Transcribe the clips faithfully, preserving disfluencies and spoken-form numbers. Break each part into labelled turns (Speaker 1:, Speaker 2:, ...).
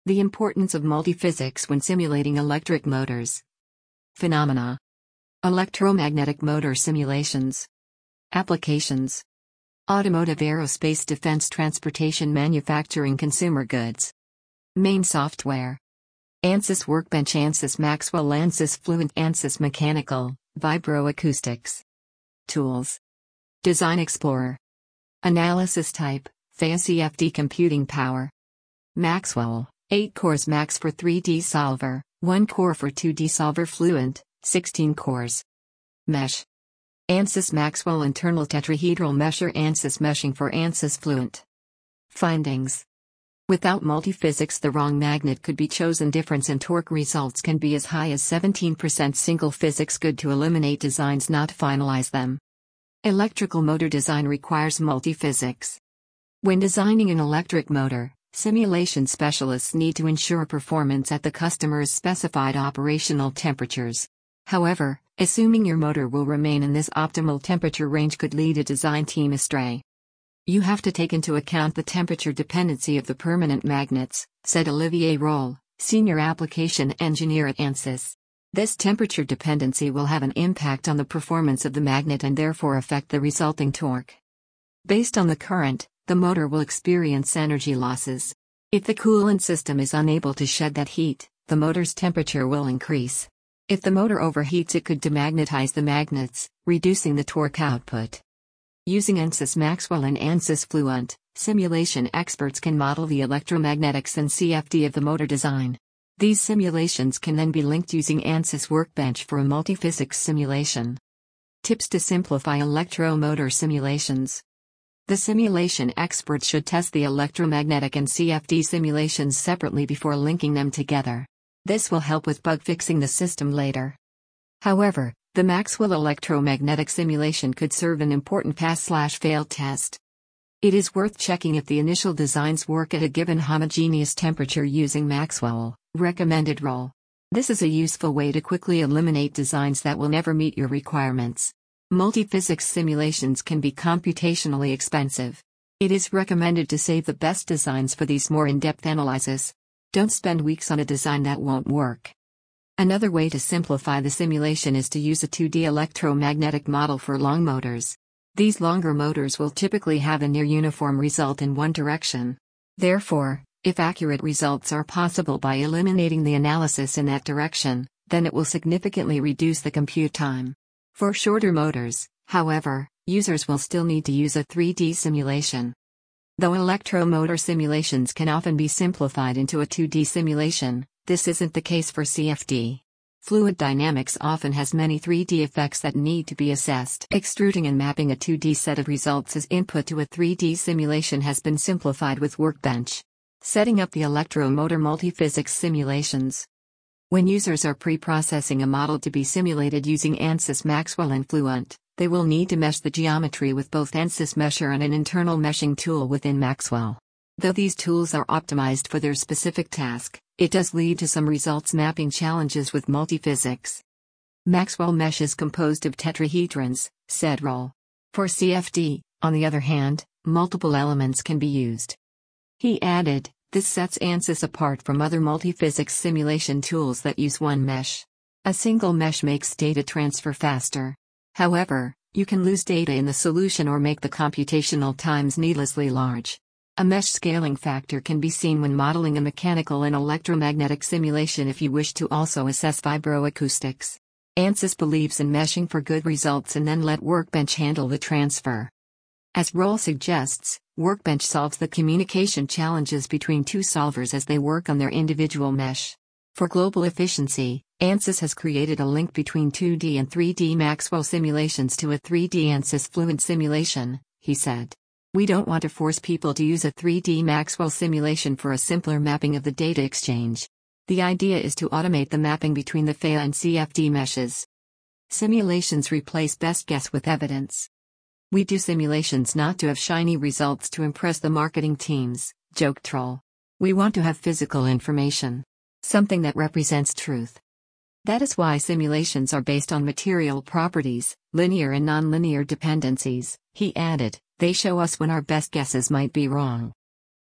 Speaker 1: The importance of multiphysics when simulating electric motors. Phenomena. Electromagnetic motor simulations. Applications. Automotive, aerospace, defense, transportation, manufacturing, consumer goods. Main software. ANSYS Workbench, ANSYS Maxwell, ANSYS Fluent, ANSYS Mechanical, Vibroacoustics. Tools. Design Explorer. Analysis type, F E A C F D computing power. Maxwell, eight cores max for three D solver, one core for two D solver. Fluent, sixteen cores. Mesh. ANSYS Maxwell internal tetrahedral mesher, ANSYS meshing for ANSYS Fluent. Findings. Without multiphysics, the wrong magnet could be chosen. Difference in torque results can be as high as seventeen percent. Single physics good to eliminate designs, not finalize them. Electrical motor design requires multiphysics. When designing an electric motor, simulation specialists need to ensure performance at the customer's specified operational temperatures. However, assuming your motor will remain in this optimal temperature range could lead a design team astray. You have to take into account the temperature dependency of the permanent magnets, said Olivier Rolle, senior application engineer at ANSYS. This temperature dependency will have an impact on the performance of the magnet and therefore affect the resulting torque. Based on the current, the motor will experience energy losses. If the coolant system is unable to shed that heat, the motor's temperature will increase. If the motor overheats, it could demagnetize the magnets, reducing the torque output. Using ANSYS Maxwell and ANSYS Fluent, simulation experts can model the electromagnetics and C F D of the motor design. These simulations can then be linked using ANSYS Workbench for a multiphysics simulation. Tips to simplify electromotor simulations. The simulation experts should test the electromagnetic and C F D simulations separately before linking them together. This will help with bug fixing the system later. However, the Maxwell electromagnetic simulation could serve an important pass-slash-fail test. It is worth checking if the initial designs work at a given homogeneous temperature using Maxwell recommended rule. This is a useful way to quickly eliminate designs that will never meet your requirements. Multiphysics simulations can be computationally expensive. It is recommended to save the best designs for these more in-depth analyses. Don't spend weeks on a design that won't work. Another way to simplify the simulation is to use a two D electromagnetic model for long motors. These longer motors will typically have a near uniform result in one direction. Therefore, if accurate results are possible by eliminating the analysis in that direction, then it will significantly reduce the compute time. For shorter motors, however, users will still need to use a three D simulation. Though electromotor simulations can often be simplified into a two D simulation, this isn't the case for C F D. Fluid dynamics often has many three D effects that need to be assessed. Extruding and mapping a two D set of results as input to a three D simulation has been simplified with Workbench. Setting up the electromotor multiphysics simulations. When users are pre-processing a model to be simulated using ANSYS Maxwell and Fluent, they will need to mesh the geometry with both ANSYS Mesher and an internal meshing tool within Maxwell. Though these tools are optimized for their specific task, it does lead to some results mapping challenges with multiphysics. Maxwell mesh is composed of tetrahedrons, said Rolle. For C F D, on the other hand, multiple elements can be used. He added, this sets ANSYS apart from other multiphysics simulation tools that use one mesh. A single mesh makes data transfer faster. However, you can lose data in the solution or make the computational times needlessly large. A mesh scaling factor can be seen when modeling a mechanical and electromagnetic simulation if you wish to also assess vibroacoustics. ANSYS believes in meshing for good results and then let Workbench handle the transfer. As Rolle suggests, Workbench solves the communication challenges between two solvers as they work on their individual mesh. For global efficiency, ANSYS has created a link between two D and three D Maxwell simulations to a three D ANSYS Fluent simulation, he said. We don't want to force people to use a three D Maxwell simulation for a simpler mapping of the data exchange. The idea is to automate the mapping between the F E A and C F D meshes. Simulations replace best guess with evidence. We do simulations not to have shiny results to impress the marketing teams, joked Rolle. We want to have physical information. Something that represents truth. That is why simulations are based on material properties, linear and nonlinear dependencies, he added. They show us when our best guesses might be wrong.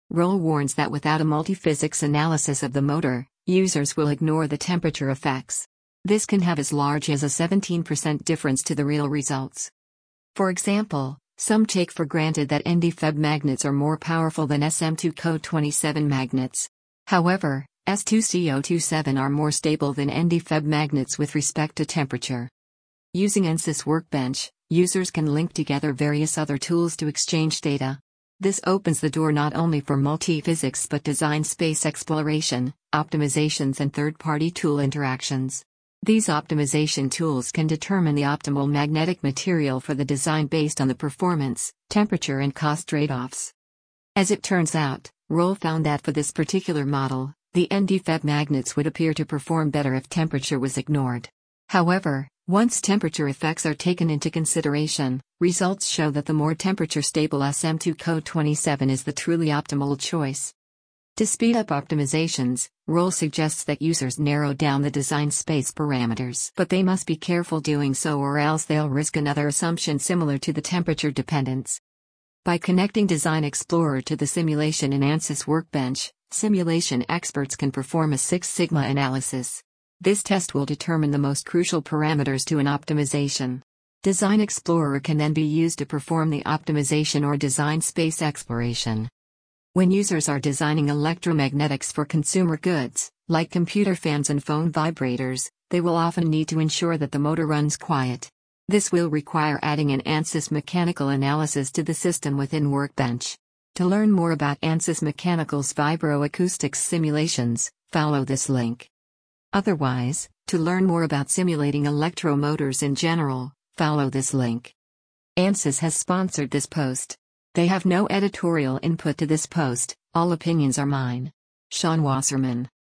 Speaker 1: Roll warns that without a multiphysics analysis of the motor, users will ignore the temperature effects. This can have as large as a seventeen percent difference to the real results. For example, some take for granted that N D F E B magnets are more powerful than S M two C O twenty-seven magnets. However, S two C O twenty-seven are more stable than N D F E B magnets with respect to temperature. Using ANSYS Workbench, users can link together various other tools to exchange data. This opens the door not only for multi-physics but design space exploration, optimizations and third-party tool interactions. These optimization tools can determine the optimal magnetic material for the design based on the performance, temperature and cost trade-offs. As it turns out, Roll found that for this particular model, the N D F E B magnets would appear to perform better if temperature was ignored. However, once temperature effects are taken into consideration, results show that the more temperature-stable S M two C O twenty-seven is the truly optimal choice. To speed up optimizations, Roll suggests that users narrow down the design space parameters. But they must be careful doing so or else they'll risk another assumption similar to the temperature dependence. By connecting Design Explorer to the simulation in ANSYS Workbench, simulation experts can perform a Six Sigma analysis. This test will determine the most crucial parameters to an optimization. Design Explorer can then be used to perform the optimization or design space exploration. When users are designing electromagnetics for consumer goods, like computer fans and phone vibrators, they will often need to ensure that the motor runs quiet. This will require adding an ANSYS mechanical analysis to the system within Workbench. To learn more about ANSYS Mechanical's vibroacoustics simulations, follow this link. Otherwise, to learn more about simulating electromotors in general, follow this link. ANSYS has sponsored this post. They have no editorial input to this post, all opinions are mine. Sean Wasserman.